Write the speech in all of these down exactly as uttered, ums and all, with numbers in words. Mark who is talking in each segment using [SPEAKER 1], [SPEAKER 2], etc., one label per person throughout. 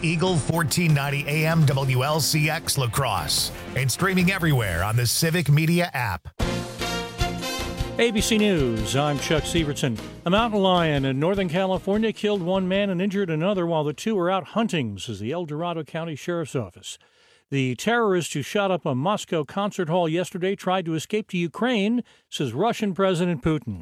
[SPEAKER 1] Eagle fourteen ninety A M W L C X La Crosse and streaming everywhere on the Civic Media app.
[SPEAKER 2] A B C News, I'm Chuck Sievertson. A mountain lion in Northern California killed one man and injured another while the two were out hunting, says the El Dorado County Sheriff's Office. The terrorist who shot up a Moscow concert hall yesterday tried to escape to Ukraine, says Russian President Putin.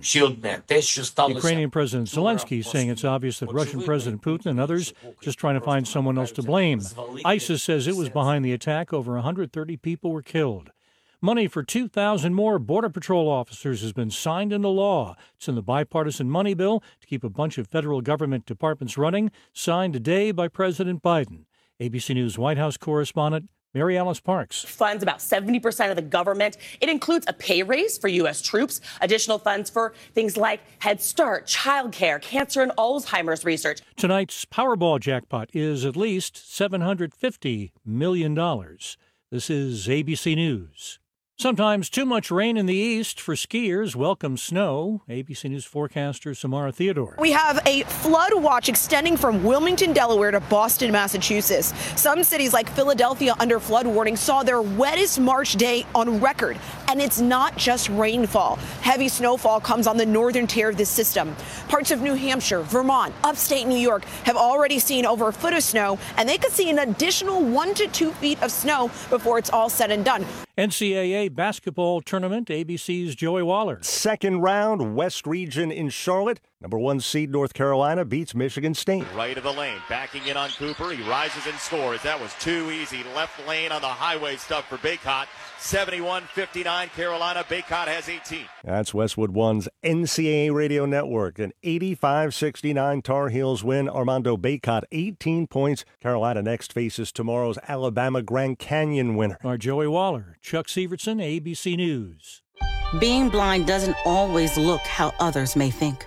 [SPEAKER 2] Ukrainian President Zelensky saying it's obvious that Russian President Putin and others just trying to find someone else to blame. ISIS says it was behind the attack. Over one hundred thirty people were killed. Money for two thousand more Border Patrol officers has been signed into law. It's in the bipartisan money bill to keep a bunch of federal government departments running, signed today by President Biden. A B C News White House correspondent Mary Alice Parks.
[SPEAKER 3] Funds about seventy percent of the government. It includes a pay raise for U S troops, additional funds for things like Head Start, childcare, cancer and Alzheimer's research.
[SPEAKER 2] Tonight's Powerball jackpot is at least seven hundred fifty million dollars. This is A B C News. Sometimes too much rain in the east for skiers. Welcome snow. A B C News forecaster Samara Theodore.
[SPEAKER 4] We have a flood watch extending from Wilmington, Delaware to Boston, Massachusetts. Some cities like Philadelphia under flood warning saw their wettest March day on record. And it's not just rainfall. Heavy snowfall comes on the northern tier of this system. Parts of New Hampshire, Vermont, upstate New York have already seen over a foot of snow, and they could see an additional one to two feet of snow before it's all said and done.
[SPEAKER 2] N C double A basketball tournament, A B C's Joey Waller.
[SPEAKER 5] Second round, West Region in Charlotte. Number one seed North Carolina beats Michigan State.
[SPEAKER 6] Right of the lane, backing in on Cooper. He rises and scores. That was too easy. Left lane on the highway stuff for Baycott. seventy-one fifty-nine Carolina. Baycott has eighteen.
[SPEAKER 5] That's Westwood One's N C double A Radio Network. An eighty-five sixty-nine Tar Heels win. Armando Baycott, eighteen points. Carolina next faces tomorrow's Alabama Grand Canyon winner.
[SPEAKER 2] Our Joey Waller, Chuck Sievertson, A B C News.
[SPEAKER 7] Being blind doesn't always look how others may think.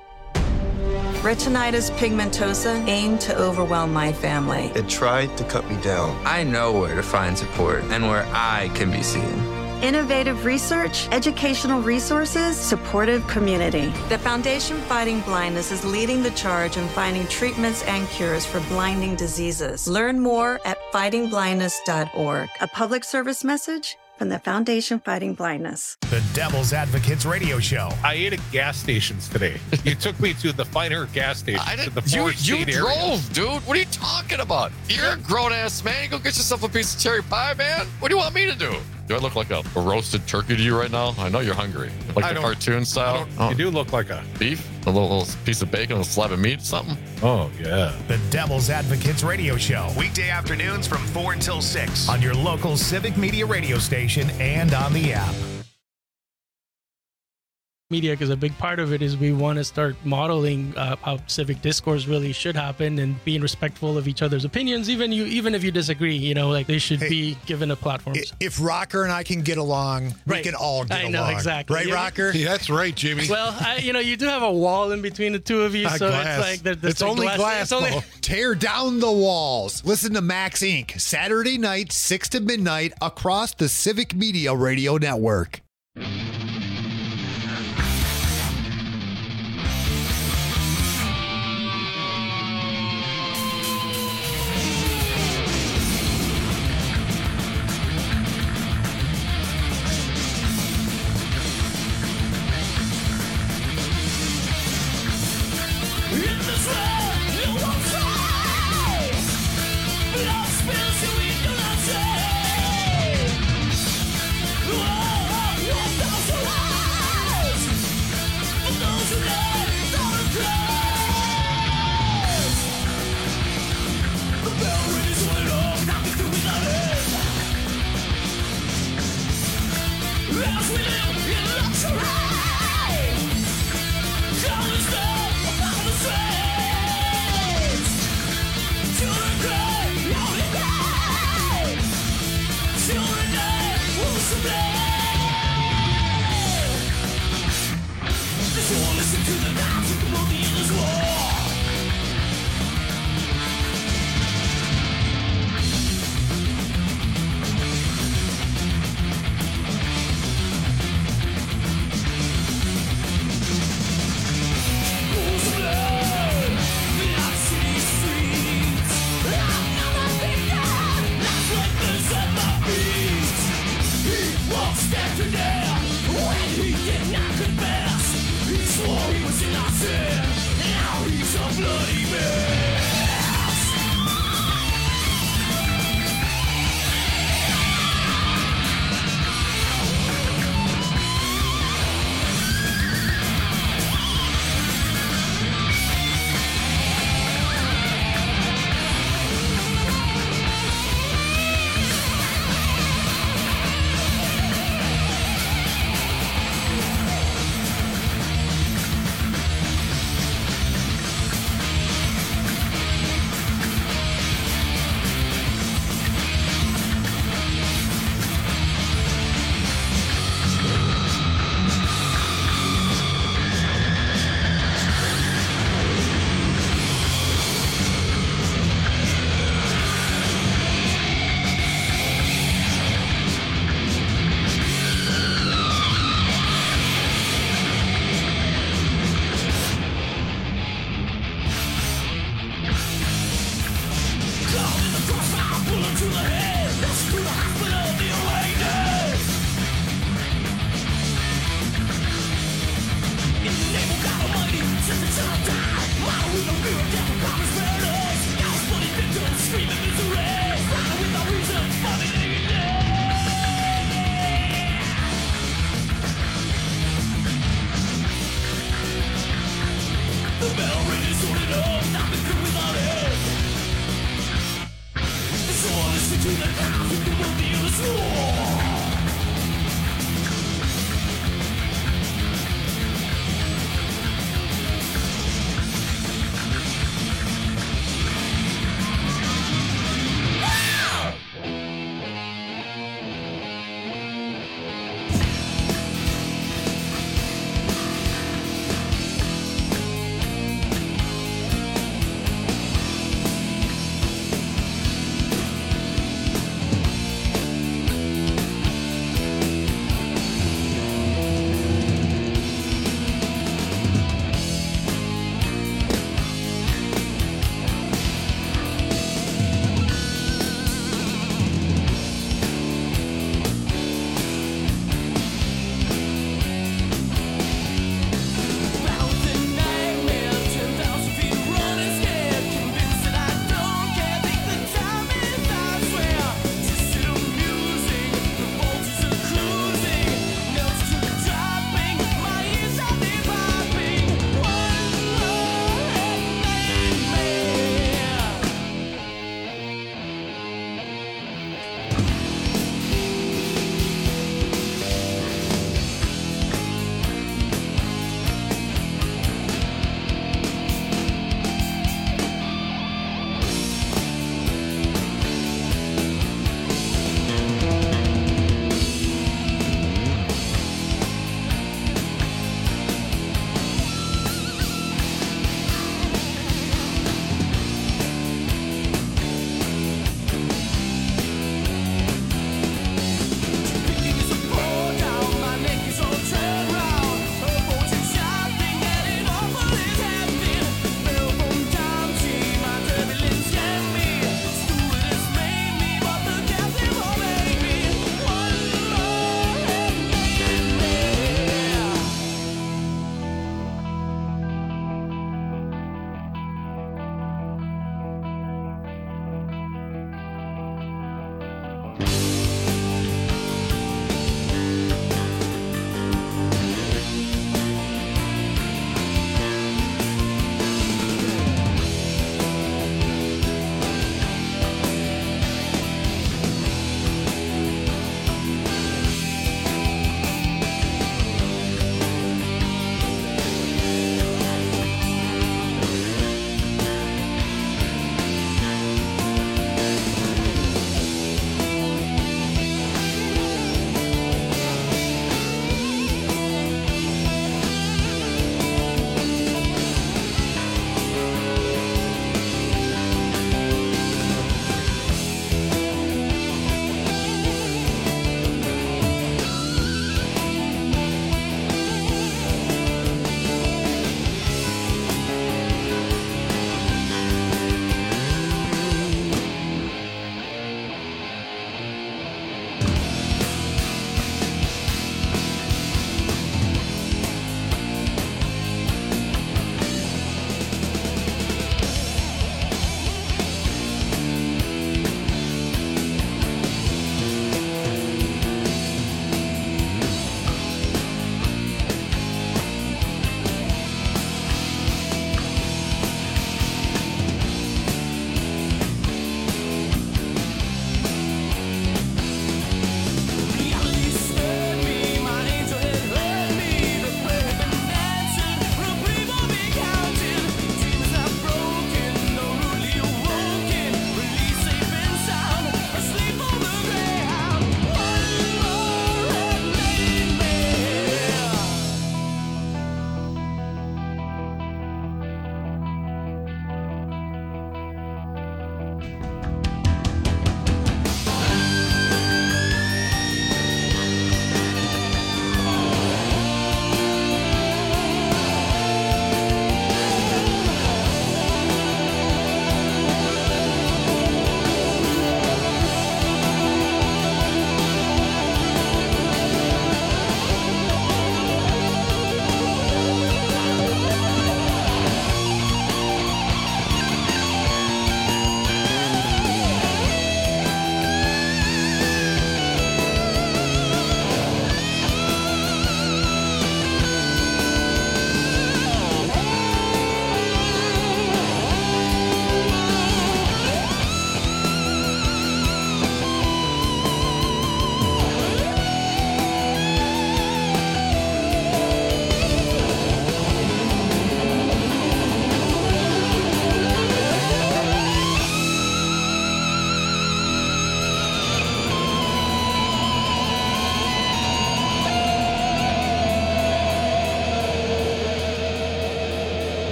[SPEAKER 8] Retinitis pigmentosa aimed to overwhelm my family.
[SPEAKER 9] It tried to cut me down.
[SPEAKER 10] I know where to find support and where I can be seen.
[SPEAKER 8] Innovative research, educational resources, supportive community. The Foundation Fighting Blindness is leading the charge in finding treatments and cures for blinding diseases. Learn more at fighting blindness dot org. A public service message from the Foundation Fighting Blindness.
[SPEAKER 1] The Devil's Advocates Radio Show.
[SPEAKER 11] I ate at gas stations today. You took me to the finer gas station.
[SPEAKER 12] I didn't,
[SPEAKER 11] to the
[SPEAKER 12] you you drove,
[SPEAKER 11] area.
[SPEAKER 12] dude. What are you talking about? You're a grown-ass man. You go get yourself a piece of cherry pie, man. What do you want me to do? Do I look like a, a roasted turkey to you right now? I know you're hungry. Like
[SPEAKER 11] I
[SPEAKER 12] the cartoon style?
[SPEAKER 11] Oh. You do look like a...
[SPEAKER 12] Beef? A little, little piece of bacon, a slab of meat, something?
[SPEAKER 11] Oh, yeah.
[SPEAKER 1] The Devil's Advocates Radio Show. Weekday afternoons from four until six on your local Civic Media radio station and on the app.
[SPEAKER 13] Media, because a big part of it is we want to start modeling uh, how civic discourse really should happen and being respectful of each other's opinions, even you, even if you disagree. You know, like they should hey, be given a platform.
[SPEAKER 14] If Rocker and I can get along,
[SPEAKER 13] right.
[SPEAKER 14] we can all get
[SPEAKER 13] I
[SPEAKER 14] along.
[SPEAKER 13] know exactly.
[SPEAKER 14] Right,
[SPEAKER 13] yeah.
[SPEAKER 14] Rocker?
[SPEAKER 11] Yeah, that's right, Jimmy.
[SPEAKER 13] Well, I, you know, you do have a wall in between the two of you, so
[SPEAKER 14] glass.
[SPEAKER 13] it's like there's, there's
[SPEAKER 14] it's only glass. glass
[SPEAKER 13] it's only...
[SPEAKER 14] Tear down the walls. Listen to Max Incorporated. Saturday night, six to midnight, across the Civic Media Radio Network.
[SPEAKER 15] Whoa, whoa, whoa.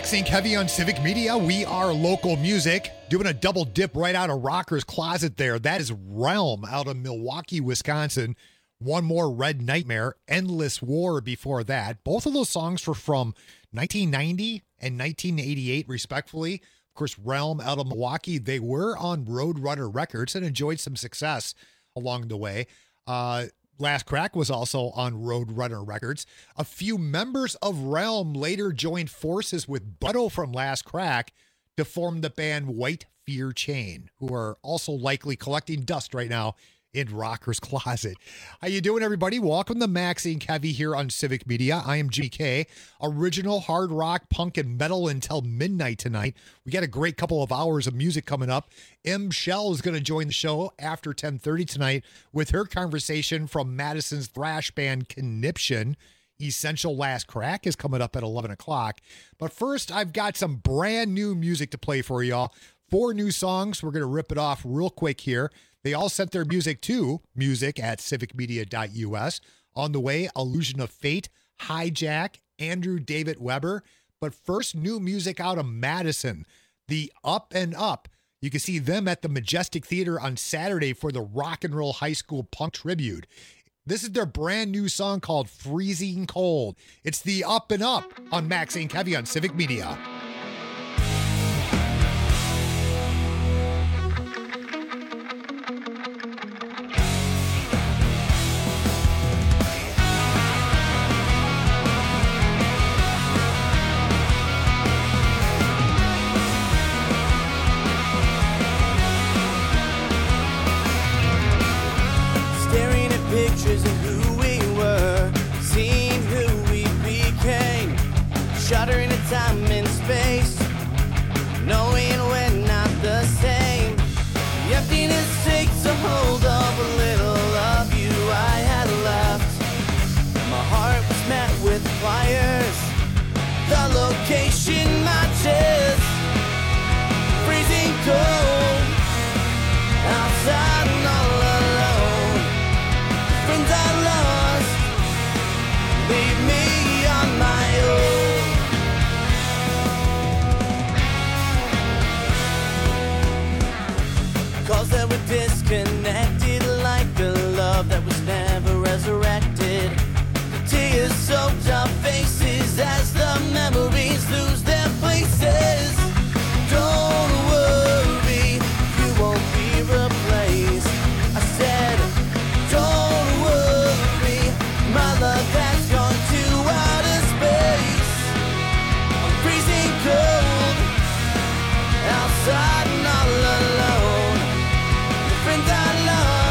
[SPEAKER 14] Inc. Heavy on Civic Media. We are local music. Doing a double dip right out of Rocker's Closet there. That is Realm out of Milwaukee, Wisconsin. One More Red Nightmare, Endless War before that. Both of those songs were from nineteen ninety and nineteen eighty-eight, respectfully. Of course, Realm out of Milwaukee. They were on Roadrunner Records and enjoyed some success along the way. Uh, Last Crack was also on Roadrunner Records. A few members of Realm later joined forces with Butto from Last Crack to form the band White Fear Chain, who are also likely collecting dust right now in Rocker's Closet. How you doing, everybody? Welcome to Max Incorporated. Heavy here on Civic Media. I am Jimmy K. Original hard rock, punk, and metal until midnight tonight. We got a great couple of hours of music coming up. M. Shell is going to join the show after ten thirty tonight with her conversation from Madison's thrash band Conniption. Essential Last Crack is coming up at eleven o'clock. But first, I've got some brand new music to play for y'all. Four new songs. We're going to rip it off real quick here. They all sent their music to music at civic media dot U S. On the way, Illusion of Fate, Hijack, Andrew David Weber. But first, new music out of Madison, the Up and Up. You can see them at the Majestic Theater on Saturday for the Rock and Roll High School Punk Tribute. This is their brand new song called Freezing Cold. It's the Up and Up on Max Incorporated. Heavy on Civic Media.
[SPEAKER 15] Pictures of who we were, seeing who we became, shuddering at time and space, knowing we're not the same. The emptiness takes a hold of a little of you I had left. My heart was met with fires, the location matches, freezing cold, outside and all alone. Friends I lost, leave me on my own. Cause that were disconnected, like a love that was never resurrected. The tears soaked our faces as the memories lose their places. Don't worry, you won't be replaced. I said, don't worry, my love has gone to outer space. I'm freezing cold, outside and all alone. The friends I love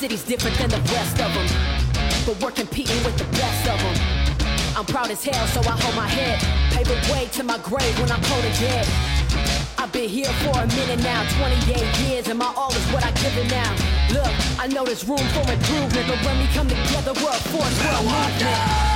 [SPEAKER 16] city's different than the rest of them, but we're competing with the best of them. I'm proud as hell, so I hold my head. Pave the way to my grave when I'm cold and dead. I've been here for a minute now, twenty-eight years, and my all is what I give it now. Look, I know there's room for improvement, but when we come together, we're a force, we're a movement.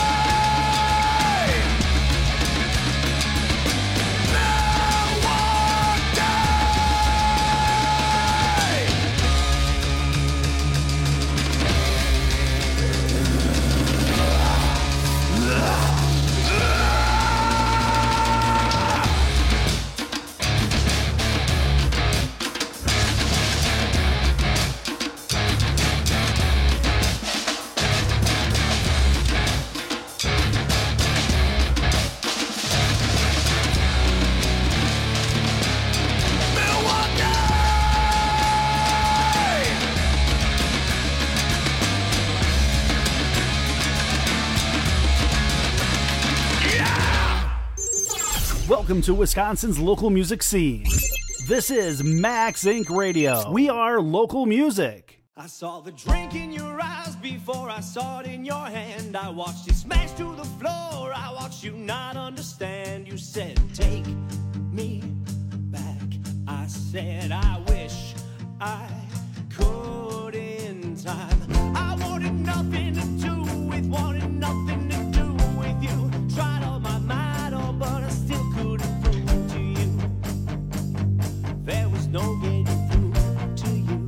[SPEAKER 17] Welcome to Wisconsin's local music scene. This is Max Incorporated. Radio. We are local music.
[SPEAKER 15] I saw the drink in your eyes before I saw it in your hand. I watched you smash to the floor. I watched you not understand. You said, take me back. I said, I wish I could in time. I wanted nothing to do with, wanted nothing to do with you. Tried all my might, oh, but I still couldn't prove to you there was no getting through to you.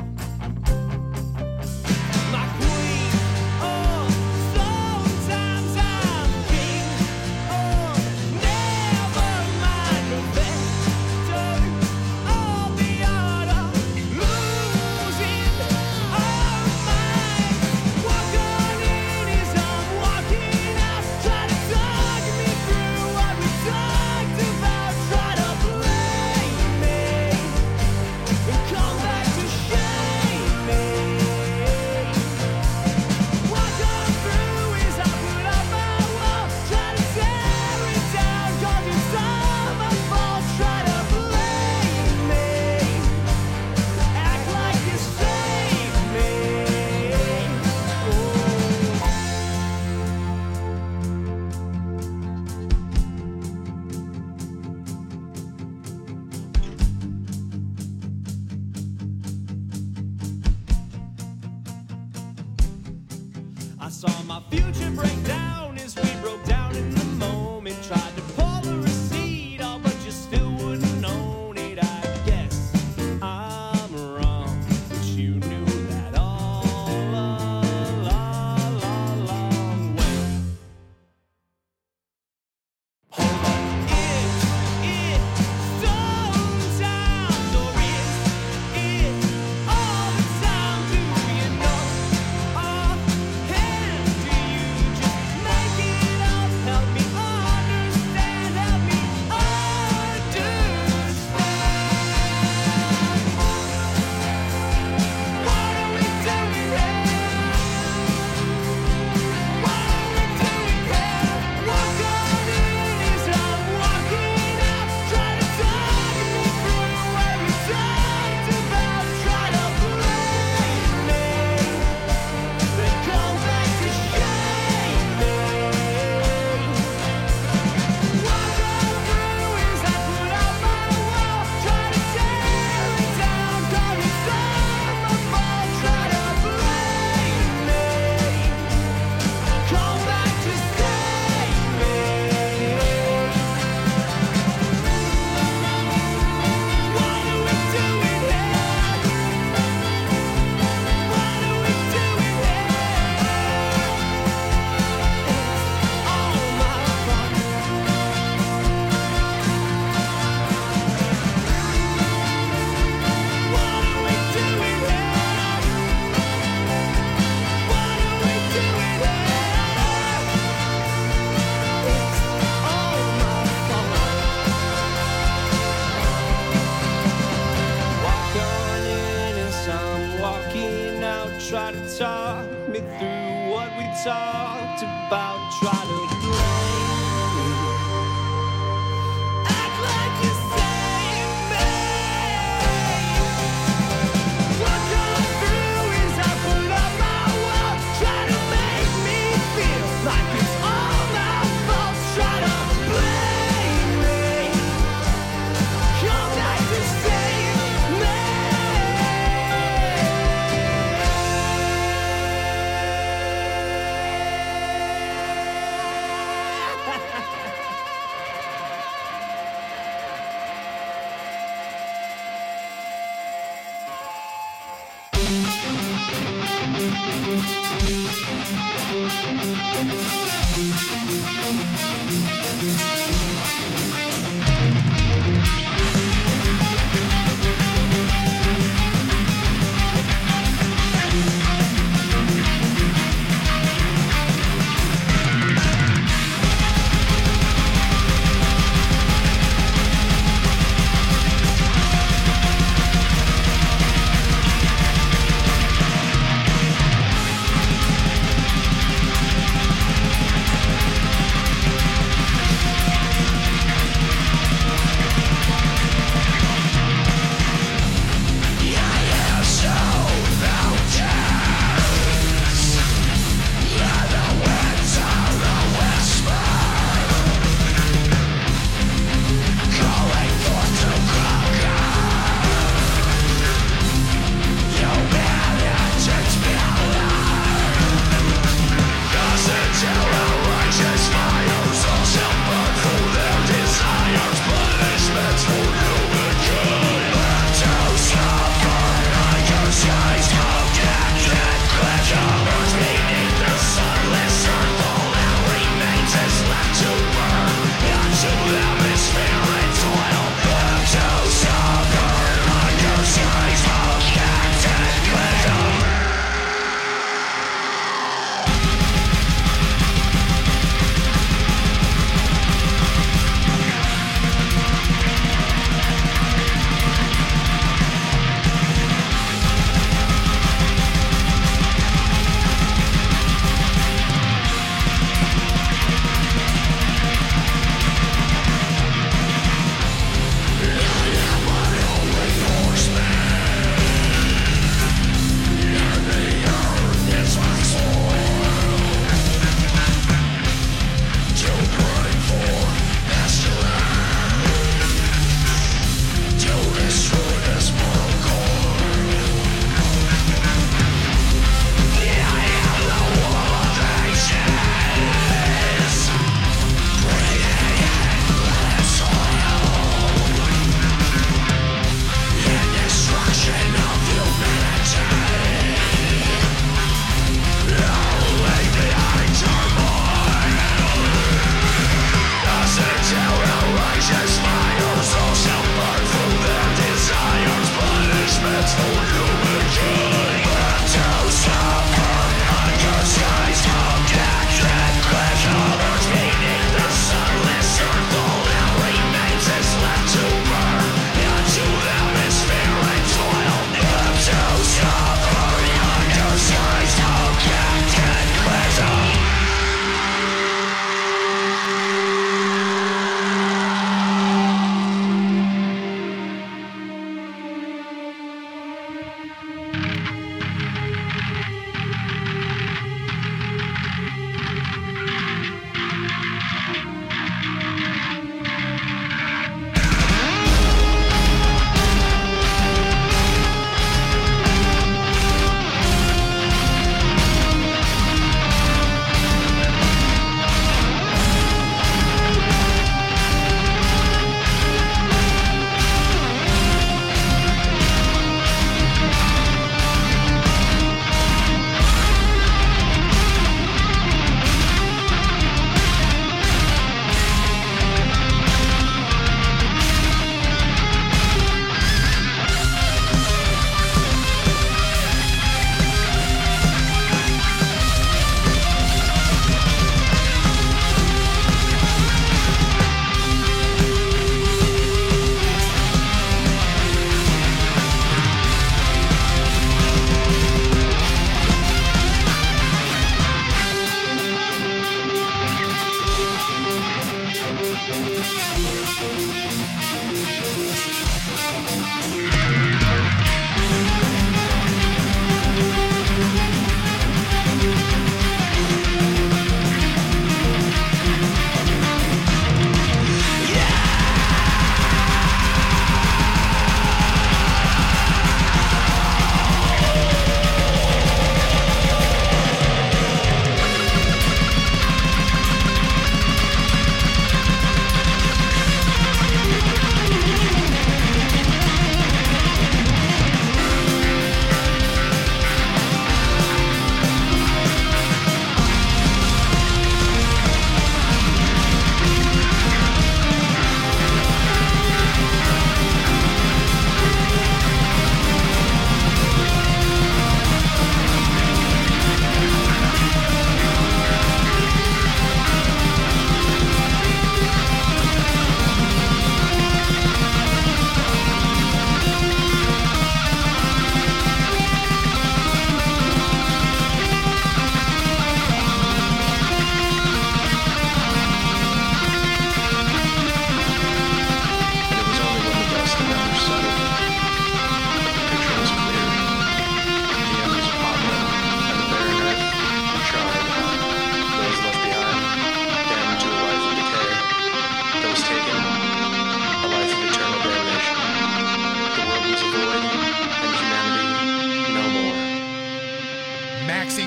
[SPEAKER 15] My queen, oh, sometimes I'm king, oh, never mind the victor of the art of losing our minds. Walk on in as I'm walking out, try to talk me through what we talked about, try to blame me and come back to shame me. Walk on through as I put up my wall, try to tear it down, 'cause it's all my fault. Try to blame me, act like you saved me. Oh. I saw my future break down as we broke down in the moment. Tried to pull the receipt off, but you still wouldn't own it. I guess I'm wrong, but you knew that all along. Well, hold on. Is it sometimes, or is it all the time? Do you know offhand? Do you just make it up? Help me understand, help me understand. What are we doing here? What are we doing here? Walk on in as I'm walking out, try to talk me through what we talked about, try to blame me, then come back to shame me. Walk on through as I put up my wall, try to tear it down, 'cause it's all my fault. Try to blame me, come back to save me. What are we doing here? What are we doing here? It's all my fault. What are we doing here? What are we doing here? It's all my fault. Walk on in as I'm walking out, try to talk me through what we talked about, try to blame me, act like you saved me. Walk on through as I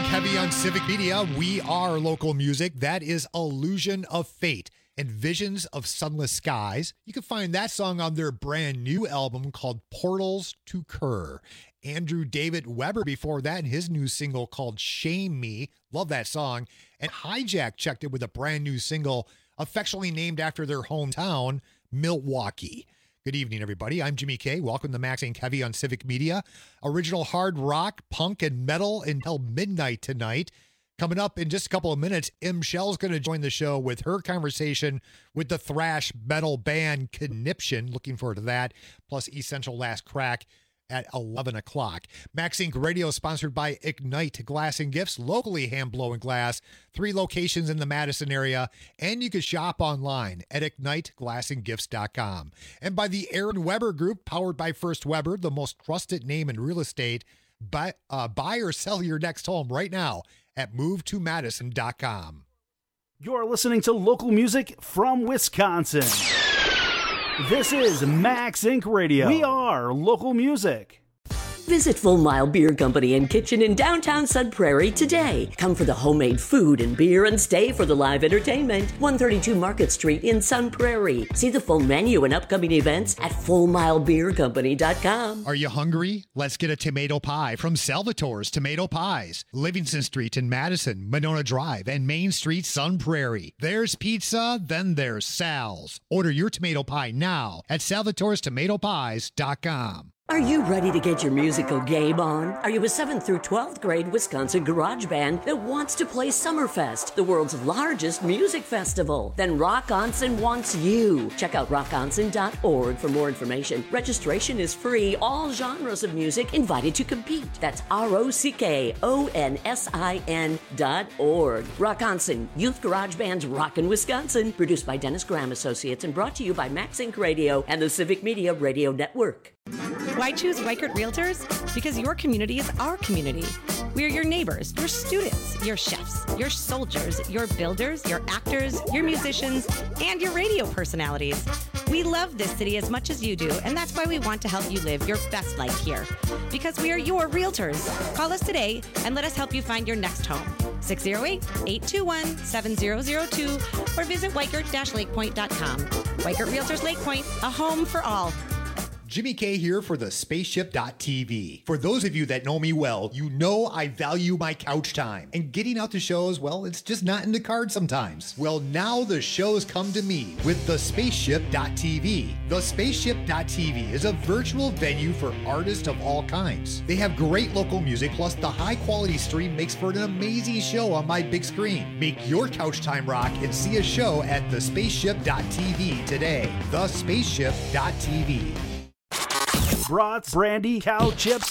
[SPEAKER 14] Heavy on Civic Media. We are local music. That is Illusion of Fate and Visions of Sunless Skies. You can find that song on their brand new album called Portals to Kerr. Andrew David Weber before that, and his new single called Shame Me. Love that song. And Hijack checked it with a brand new single affectionately named after their hometown, Milwaukee. Good evening, everybody. I'm Jimmy K. Welcome to Max Incorporated. Heavy on Civic Media. Original hard rock, punk, and metal until midnight tonight. Coming up in just a couple of minutes, M. Shell's going to join the show with her conversation with the thrash metal band Conniption. Looking forward to that. Plus Essential Last Crack at eleven o'clock. Max Incorporated Radio sponsored by Ignite Glass and Gifts, locally hand blowing glass, three locations in the Madison area, and you can shop online at ignite glass and gifts dot com. And by the Aaron Weber Group, powered by First Weber, the most trusted name in real estate. Buy, uh, buy or sell your next home right now at move to madison dot com.
[SPEAKER 17] You're listening to local music from Wisconsin. This is Max Incorporated. Radio. We are local music.
[SPEAKER 18] Visit Full Mile Beer Company and Kitchen in downtown Sun Prairie today. Come for the homemade food and beer and stay for the live entertainment. one thirty-two Market Street in Sun Prairie. See the full menu and upcoming events at full mile beer company dot com.
[SPEAKER 14] Are you hungry? Let's get a tomato pie from Salvatore's Tomato Pies. Livingston Street in Madison, Monona Drive, and Main Street, Sun Prairie. There's pizza, then there's Sal's. Order your tomato pie now at salvatores tomato pies dot com.
[SPEAKER 18] Are you ready to get your musical game on? Are you a seventh through twelfth grade Wisconsin garage band that wants to play Summerfest, the world's largest music festival? Then Rock Onsen wants you. Check out rock onsen dot org for more information. Registration is free. All genres of music invited to compete. That's R O C K O N S I N dot org. Rock Onsen, youth garage bands rockin' Wisconsin. Produced by Dennis Graham Associates and brought to you by Max Incorporated. Radio and the Civic Media Radio Network.
[SPEAKER 19] Why choose Weichert Realtors? Because your community is our community. We are your neighbors, your students, your chefs, your soldiers, your builders, your actors, your musicians, and your radio personalities. We love this city as much as you do, and that's why we want to help you live your best life here. Because we are your realtors. Call us today and let us help you find your next home. six oh eight, eight two one, seven oh oh two or visit weichert dash lake point dot com. Weichert Realtors Lake Point, a home for all.
[SPEAKER 14] Jimmy K here for the spaceship dot t v. For those of you that know me well, you know I value my couch time. And getting out to shows, well, it's just not in the cards sometimes. Well, now the shows come to me with the spaceship dot t v. The spaceship dot t v is a virtual venue for artists of all kinds. They have great local music, plus the high quality stream makes for an amazing show on my big screen. Make your couch time rock and see a show at the spaceship dot t v today. the spaceship dot t v.
[SPEAKER 17] Brats, brandy, cow chips,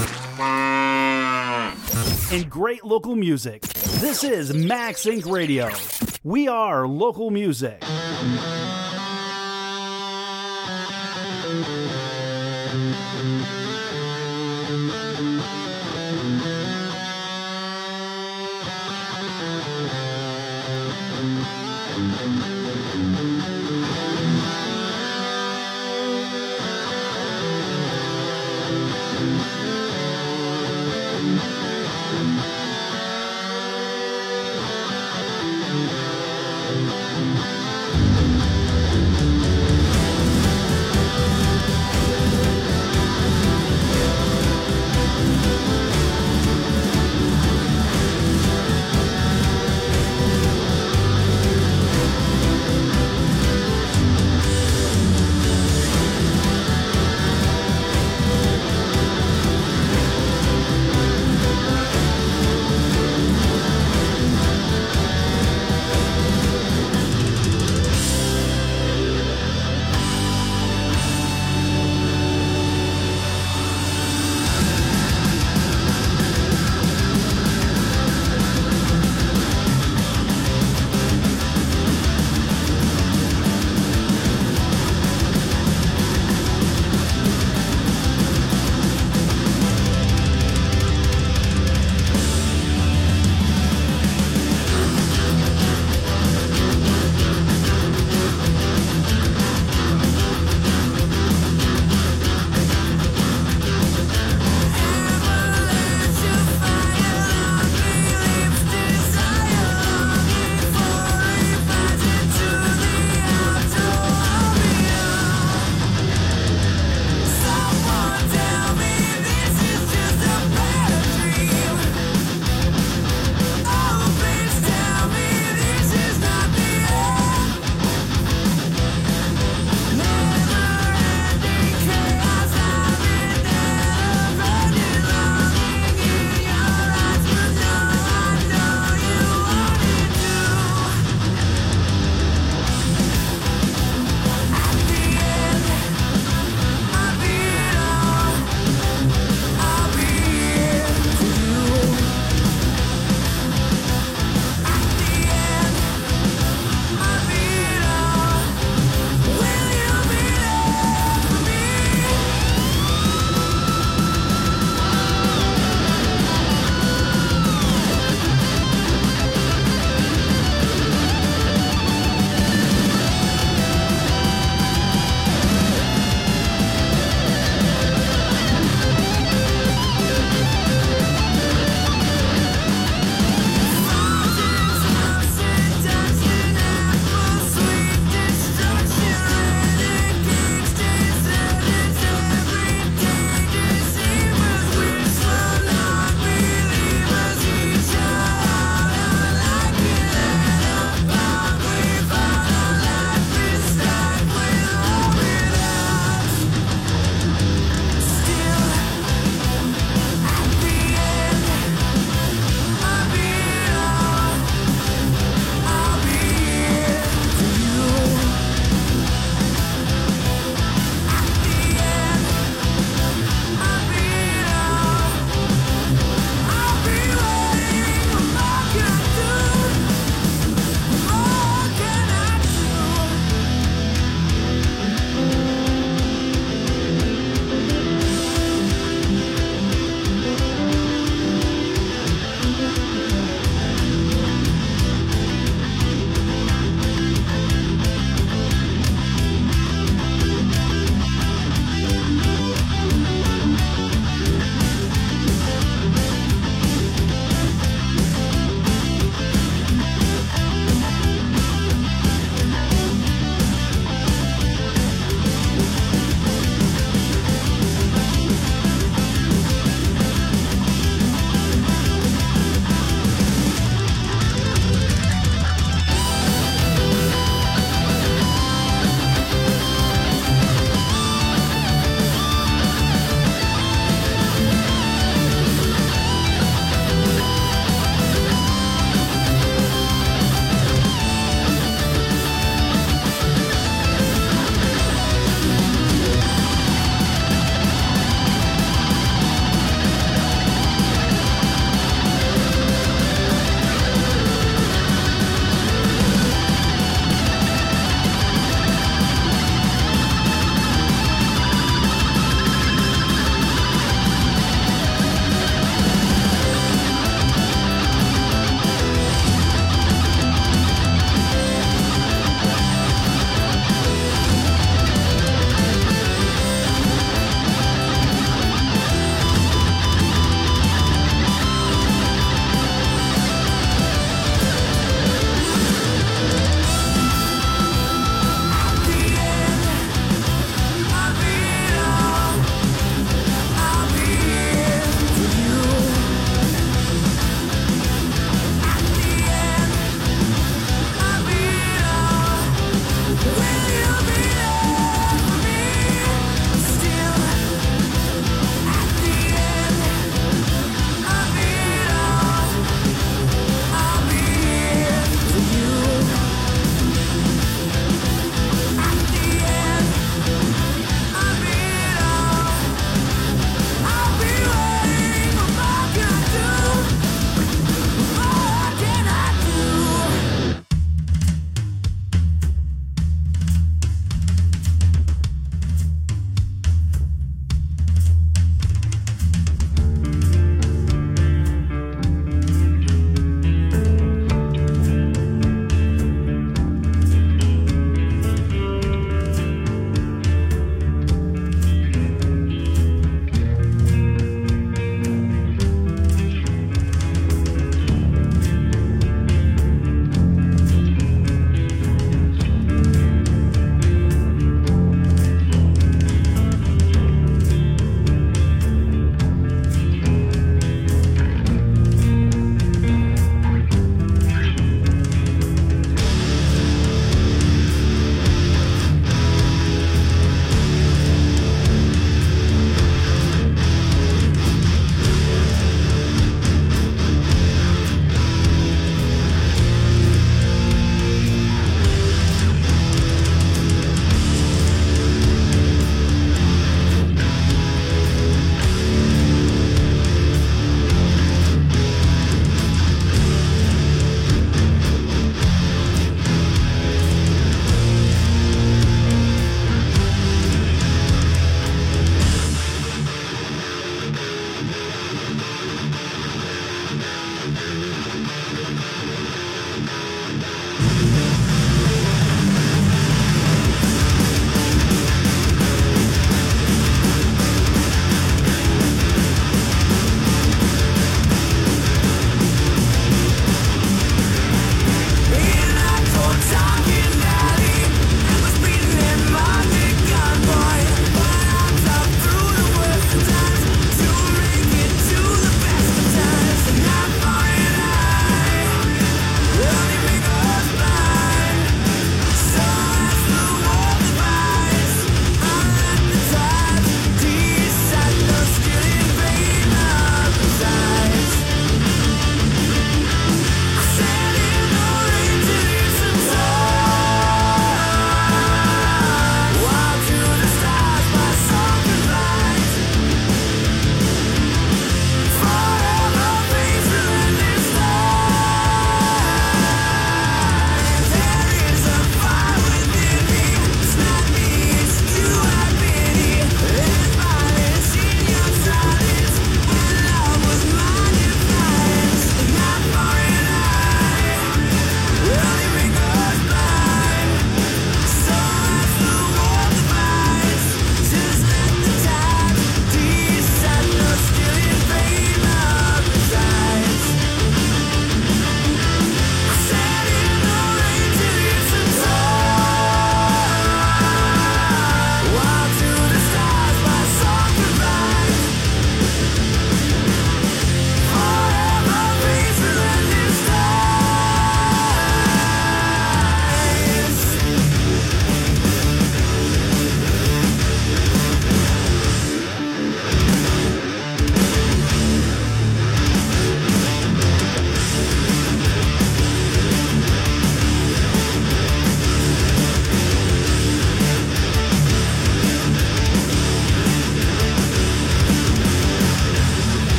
[SPEAKER 17] and great local music. This is Max Incorporated. Radio. We are local music.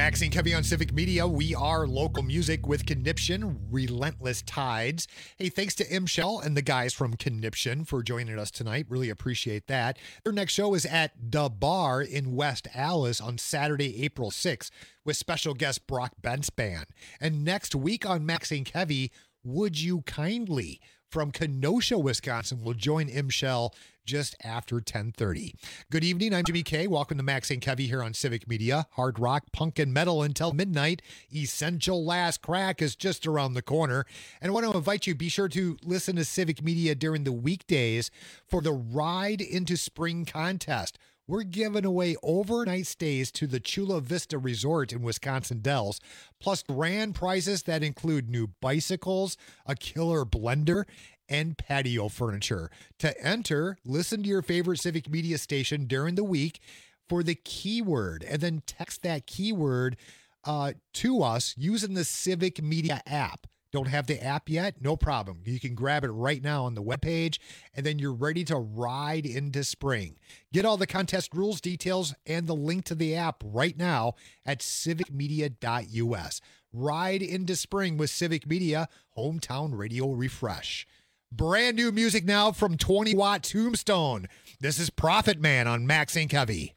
[SPEAKER 14] Max and Kevy on Civic Media. We are local music with Conniption, Relentless Tides. Hey, thanks to M. Shell and the guys from Conniption for joining us tonight. Really appreciate that. Their next show is at The Bar in West Allis on Saturday, April sixth, with special guest Brock Benspan. And next week on Max and Kevy, Would You Kindly from Kenosha, Wisconsin, will join M. Shell just after ten thirty. Good evening. I'm Jimmy K. Welcome to Max and Kevy here on Civic Media. Hard rock, punk, and metal until midnight. Essential Last Crack is just around the corner. And I want to invite you, be sure to listen to Civic Media during the weekdays for the Ride into Spring contest. We're giving away overnight stays to the Chula Vista Resort in Wisconsin Dells, plus grand prizes that include new bicycles, a killer blender, and patio furniture. To enter, listen to your favorite Civic Media station during the week for the keyword, and then text that keyword uh, to us using the Civic Media app. Don't have the app yet? No problem. You can grab it right now on the webpage, and then you're ready to ride into spring. Get all the contest rules, details, and the link to the app right now at civic media dot u s. Ride into spring with Civic Media, hometown radio refresh. Brand new music now from twenty watt Tombstone. This is Prophet Man on Max and Kevy.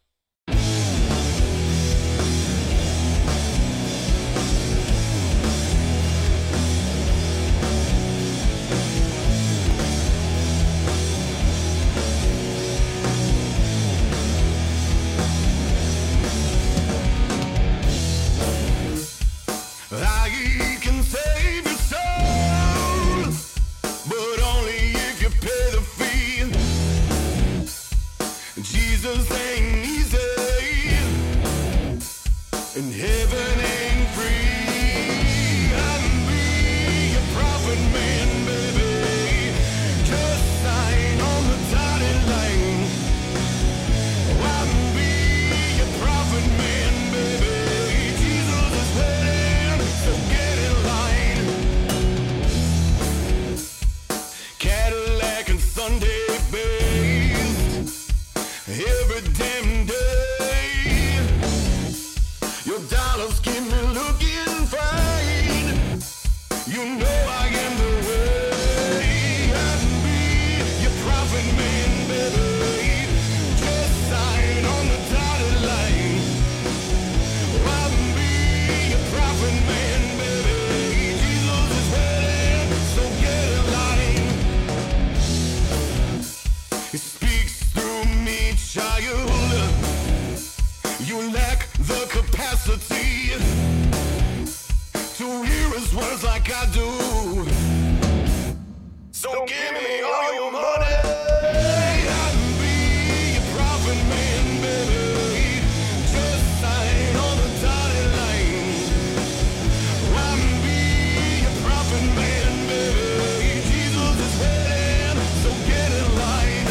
[SPEAKER 20] I can save your soul, but only if you pay the fee. Jesus ain't easy, and heaven ain't free. I can be a prophet man, baby. Just sign on the dotted line. I can be a prophet man, baby. Jesus is waiting, so get in line. Cadillac and Sunday based every damn day. Your dollars keep me looking fine. You know I am the way. I can be your prophet man, baby. Just sign on the dotted line. I can be your prophet man, baby. Jesus is waiting, so get in line. He speaks through me, child. You lack the capacity to hear his words like I do. So give me all your money. I can be your prophet man, baby. Just sign on the dotted line. I can be your prophet man, baby. Jesus is waiting, so get in line.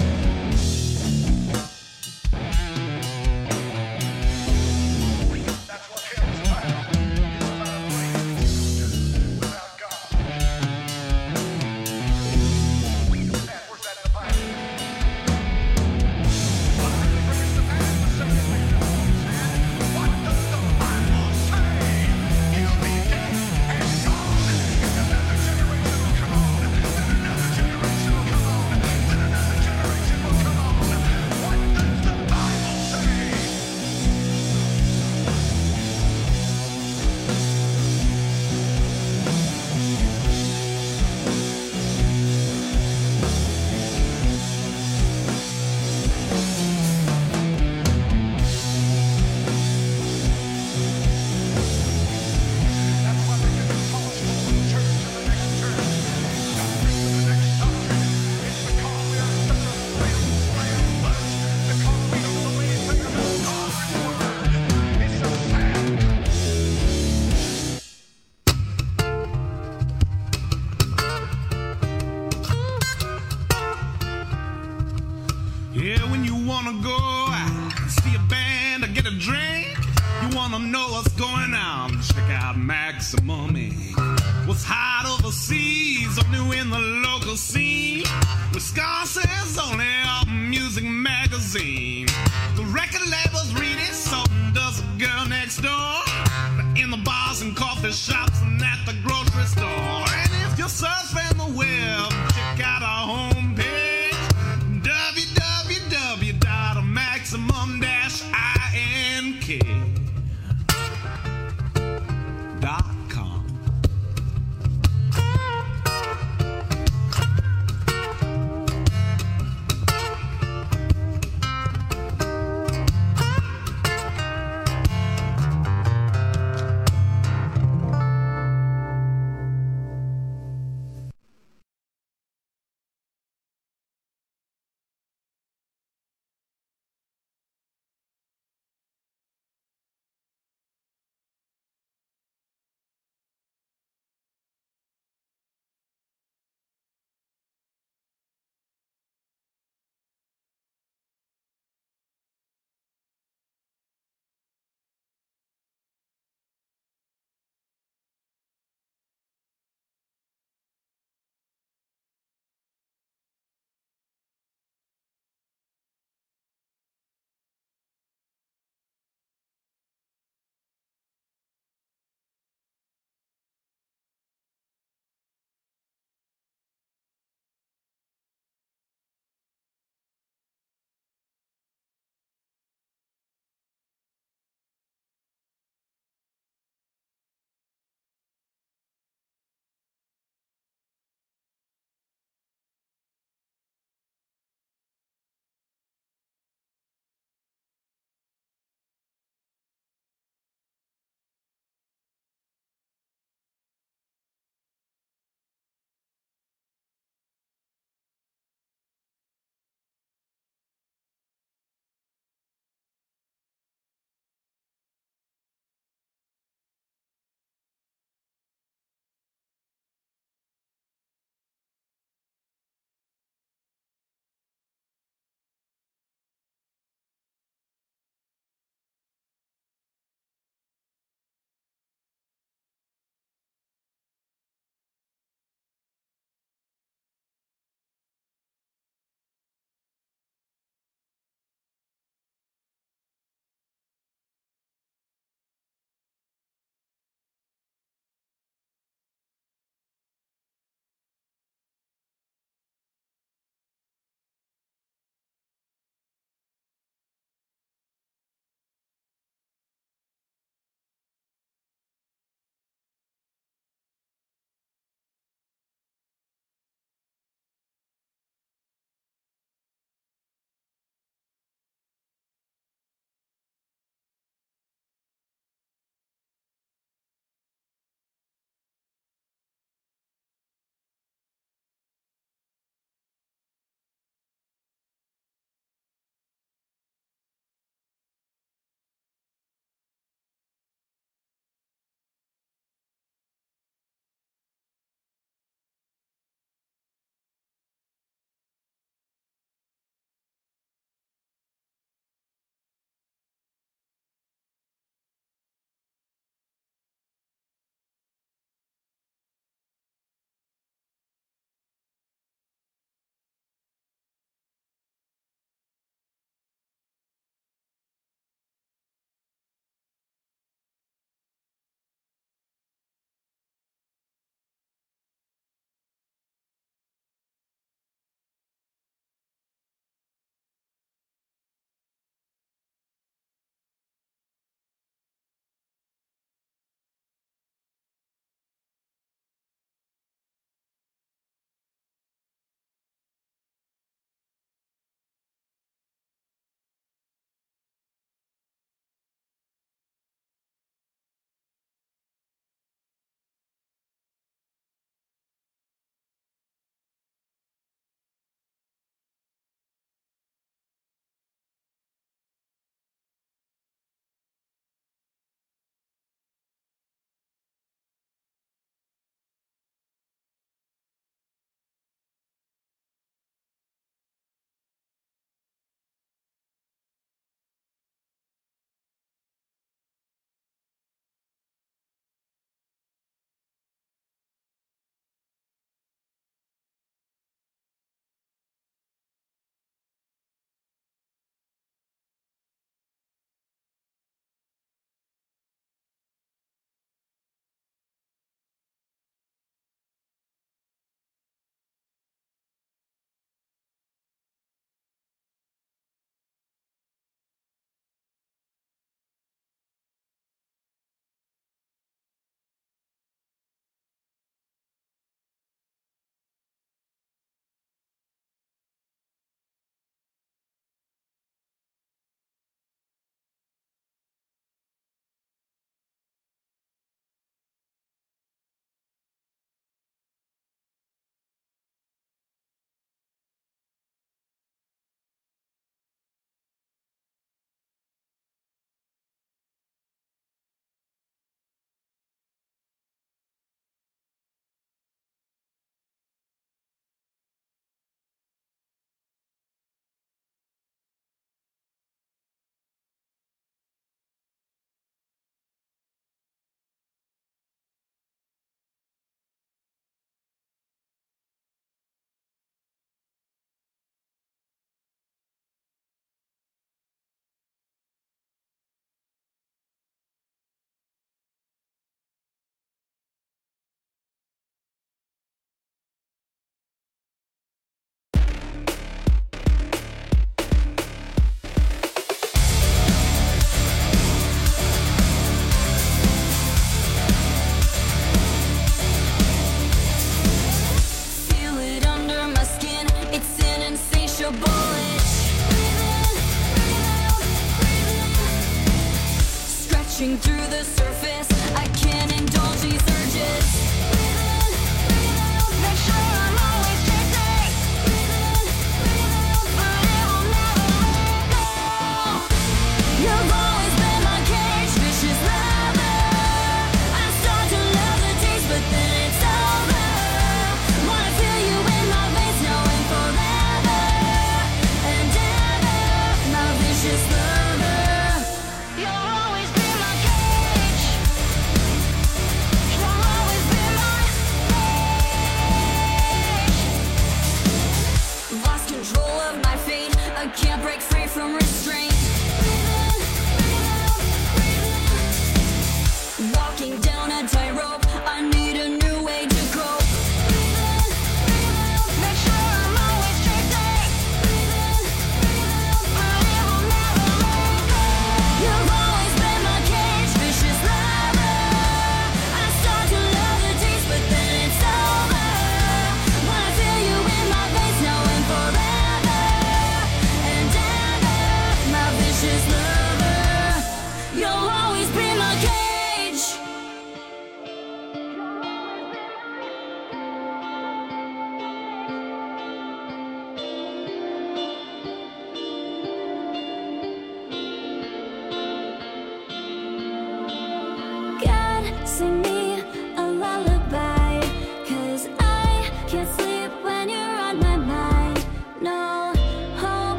[SPEAKER 21] Yeah, when you wanna go out, see a band or get a drink, you wanna know what's going on, check out Maximum Incorporated. What's hot overseas, only in the local scene. Wisconsin's only up music magazine. The record labels read it, so does the girl next door.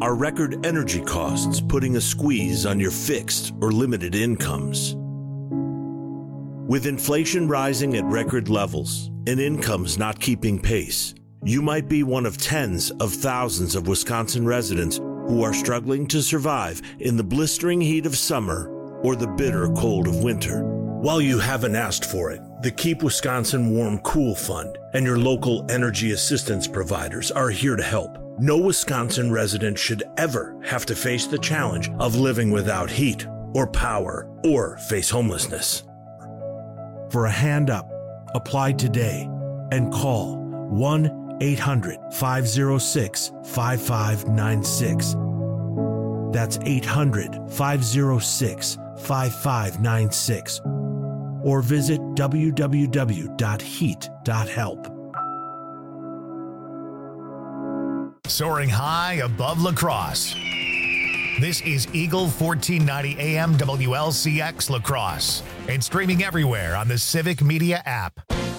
[SPEAKER 3] Are record energy costs putting a squeeze on your fixed or limited incomes? With inflation rising at record levels and incomes not keeping pace, you might be one of tens of thousands of Wisconsin residents who are struggling to survive in the blistering heat of summer or the bitter cold of winter. While you haven't asked for it, the Keep Wisconsin Warm Cool Fund and your local energy assistance providers are here to help. No Wisconsin resident should ever have to face the challenge of living without heat or power or face homelessness. For a hand up, apply today and call one eight hundred, five oh six, five five nine six. That's eight hundred, five oh six, five five nine six. Or visit w w w dot heat dot help.
[SPEAKER 1] Soaring high above La Crosse. This is Eagle fourteen ninety A M W L C X La Crosse and streaming everywhere on the Civic Media app.